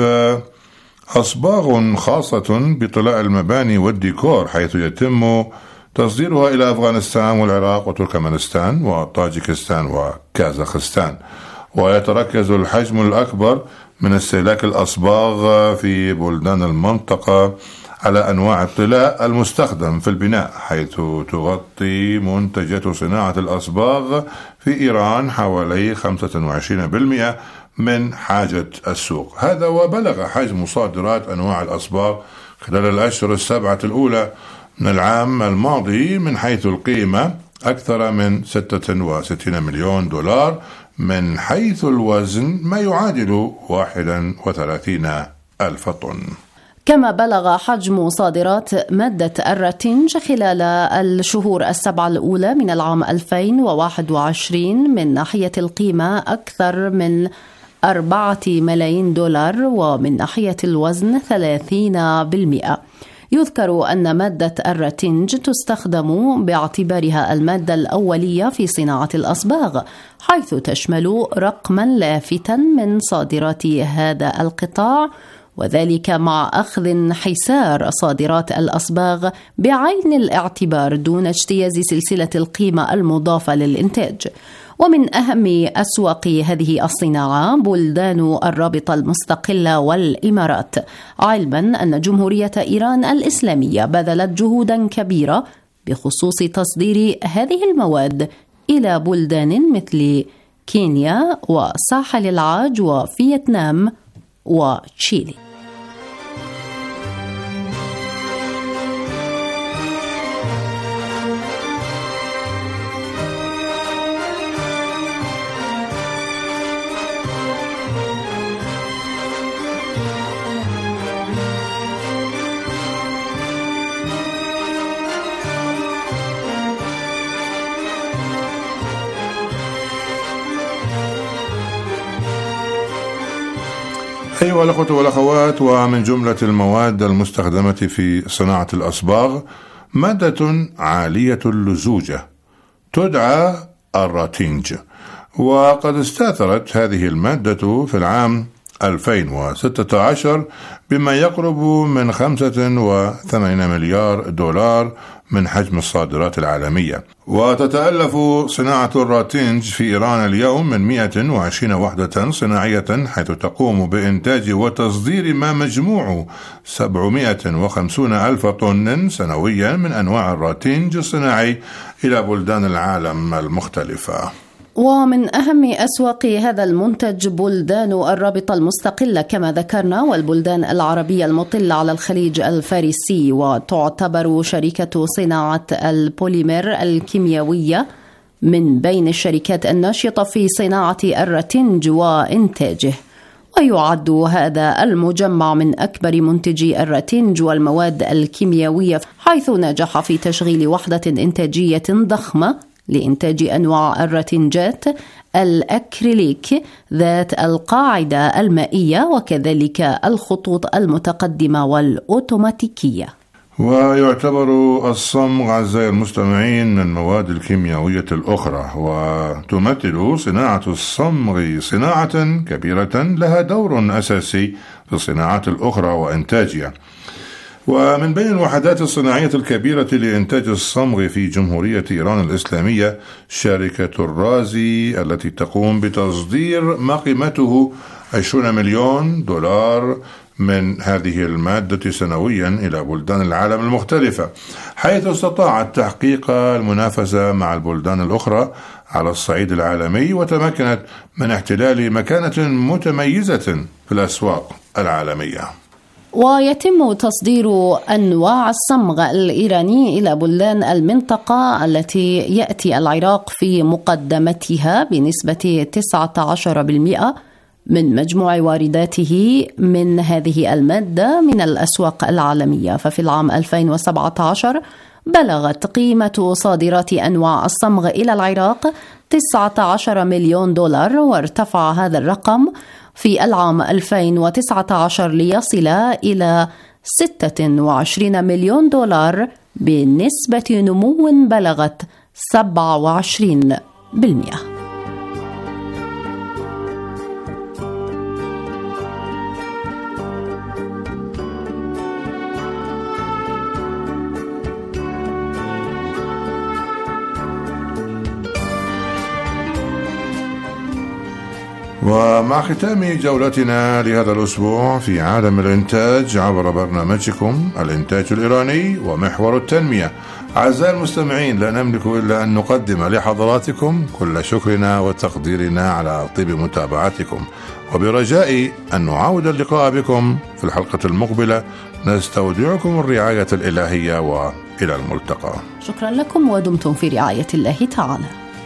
أصباغ خاصة بطلاء المباني والديكور، حيث يتم تصديرها إلى أفغانستان والعراق وتركمانستان وطاجكستان وكازاخستان. ويتركز الحجم الأكبر من استهلاك الأصباغ في بلدان المنطقة على أنواع الطلاء المستخدم في البناء، حيث تغطي منتجات صناعة الأصباغ في إيران حوالي خمسة وعشرين بالمئة من حاجة السوق. هذا وبلغ حجم صادرات أنواع الأصباغ خلال الأشهر السبعة الأولى من العام الماضي من حيث القيمة أكثر من ستة وستين مليون دولار، من حيث الوزن ما يعادل واحد وثلاثين ألف طن. كما بلغ حجم صادرات مادة الراتنج خلال الشهور السبعة الأولى من العام ألفين وواحد وعشرين من ناحية القيمة أكثر من أربعة ملايين دولار، ومن ناحية الوزن ثلاثين بالمئة. يذكر أن مادة الراتنج تستخدم باعتبارها المادة الأولية في صناعة الأصباغ، حيث تشمل رقما لافتا من صادرات هذا القطاع، وذلك مع أخذ حسار صادرات الأصباغ بعين الاعتبار دون اجتياز سلسلة القيمة المضافة للإنتاج. ومن أهم أسواق هذه الصناعة بلدان الرابطة المستقلة والإمارات، علما أن جمهورية إيران الإسلامية بذلت جهودا كبيرة بخصوص تصدير هذه المواد إلى بلدان مثل كينيا وساحل العاج وفيتنام وتشيلي. أيها الأخوة والأخوات، ومن جملة المواد المستخدمة في صناعة الأصباغ مادة عالية اللزوجة تدعى الراتنج. وقد استأثرت هذه المادة في العام ألفين وستة عشر بما يقرب من خمسة وثمانين مليار دولار من حجم الصادرات العالمية. وتتألف صناعة الراتنج في إيران اليوم من مئة وعشرين وحدة صناعية، حيث تقوم بإنتاج وتصدير ما مجموع سبعمائة وخمسين ألف طن سنويا من أنواع الراتنج الصناعي إلى بلدان العالم المختلفة. ومن أهم أسواق هذا المنتج بلدان الرابطة المستقلة كما ذكرنا، والبلدان العربية المطلة على الخليج الفارسي، وتعتبر شركة صناعة البوليمر الكيميائية من بين الشركات الناشطة في صناعة الراتنج وإنتاجه. ويعد هذا المجمع من أكبر منتجي الراتنج والمواد الكيميائية، حيث نجح في تشغيل وحدة إنتاجية ضخمة لإنتاج أنواع الراتنجات الأكريليك ذات القاعدة المائية، وكذلك الخطوط المتقدمة والأوتوماتيكية. ويعتبر الصمغ أعزائي المستمعين من المواد الكيميائية الأخرى، وتمثل صناعة الصمغ صناعة كبيرة لها دور أساسي في الصناعات الأخرى وإنتاجها. ومن بين الوحدات الصناعية الكبيرة لإنتاج الصمغ في جمهورية إيران الإسلامية شركة الرازي، التي تقوم بتصدير ما قيمته عشرين مليون دولار من هذه المادة سنويا إلى بلدان العالم المختلفة، حيث استطاعت تحقيق المنافسة مع البلدان الأخرى على الصعيد العالمي، وتمكنت من احتلال مكانة متميزة في الأسواق العالمية. ويتم تصدير أنواع الصمغ الإيراني إلى بلدان المنطقة التي يأتي العراق في مقدمتها بنسبة تسعة عشر بالمئة من مجموع وارداته من هذه المادة من الأسواق العالمية. ففي العام ألفين وسبعة عشر بلغت قيمة صادرات أنواع الصمغ إلى العراق تسعة عشر مليون دولار، وارتفع هذا الرقم في العام ألفين وتسعة عشر ليصل إلى ستة وعشرين مليون دولار بنسبة نمو بلغت سبعة وعشرين بالمئة. ومع ختام جولتنا لهذا الأسبوع في عالم الإنتاج عبر برنامجكم الإنتاج الإيراني ومحور التنمية، أعزائي المستمعين، لا نملك إلا أن نقدم لحضراتكم كل شكرنا وتقديرنا على طيب متابعتكم، وبرجاء أن نعاود اللقاء بكم في الحلقة المقبلة. نستودعكم الرعاية الإلهية وإلى الملتقى. شكرا لكم ودمتم في رعاية الله تعالى.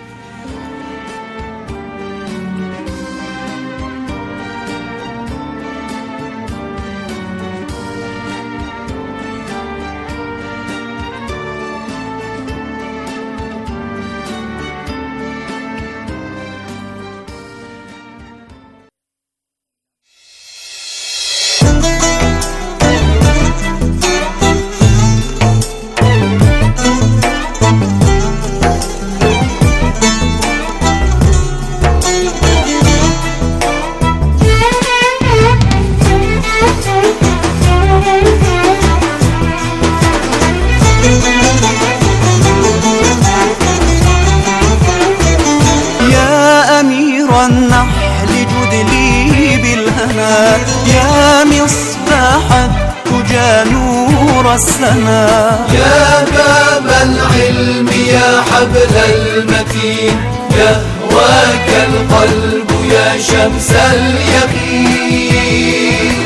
السماء يا باب العلم يا حبل المتين يهواك القلب يا شمس اليقين.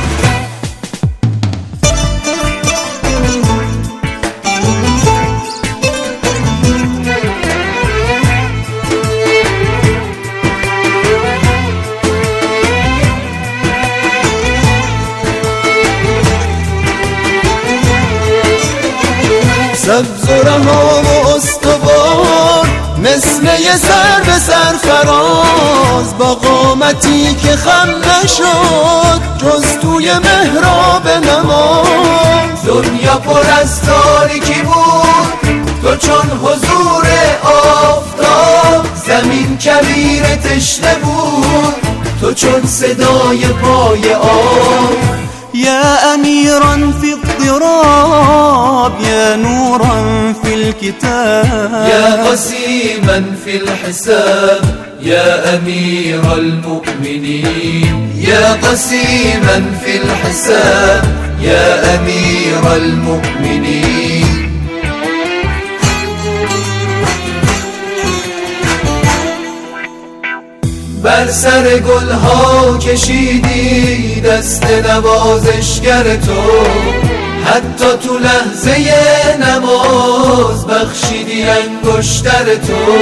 سبز و رها و استوار مثل یه سر به سر فراز، با قامتی که خم نشد جز توی محراب نماز. دنیا پر از تاریکی بود تو چون حضور آفتاب، زمین کویر تشنه بود تو چون صدای پای آب. يا أميرا في الضراب يا نورا في الكتاب، يا قسيما في الحساب يا أمير المؤمنين، يا قسيما في الحساب يا أمير المؤمنين. بر سر گلها کشیدی دست نوازشگر تو، حتی تو لحظه نماز بخشیدی انگشتر تو.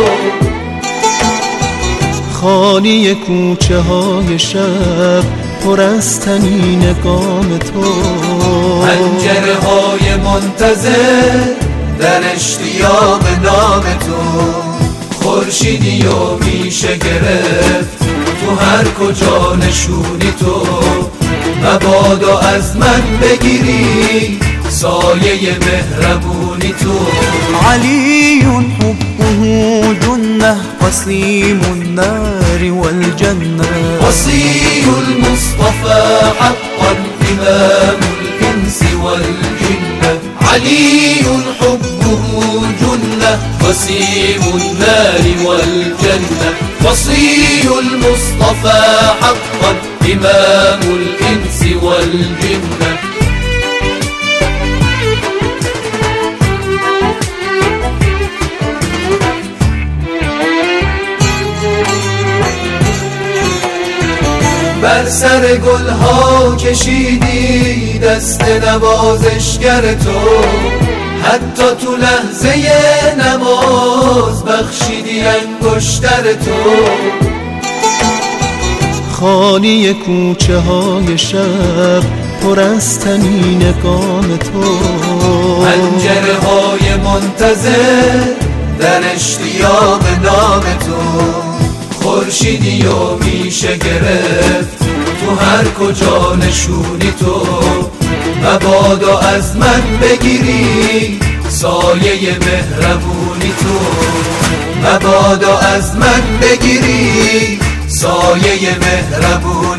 خالی کوچه های شب پر از طنین گام تو، پنجره های منتظر در اشتیاق نام تو. خورشیدی و میشه گرفت تو هر کجا نشونی تو، مبادا از من بگیری سایه مهربونی تو. علی حبه جنة قسيم النار والجنة، وصي المصطفى حقا إمام الإنس والجنة. علي حبه جنة قسيم النار والجنة، وصي المصطفى حقا إمام الإنس والجنة. بر سر گلها کشیدی دست نوازشگر تو، حتی تو لحظه نماز بخشیدی انگشتر تو. خالی کوچه های شب پر از تنین قام تو. پنجره های منتظر در اشتیاق نام تو، خورشیدی و میشه گرفت تو هر کجا نشونی تو. مبادا از من بگیری سایه مهربونی تو، مبادا از من بگیری سایه مهربونی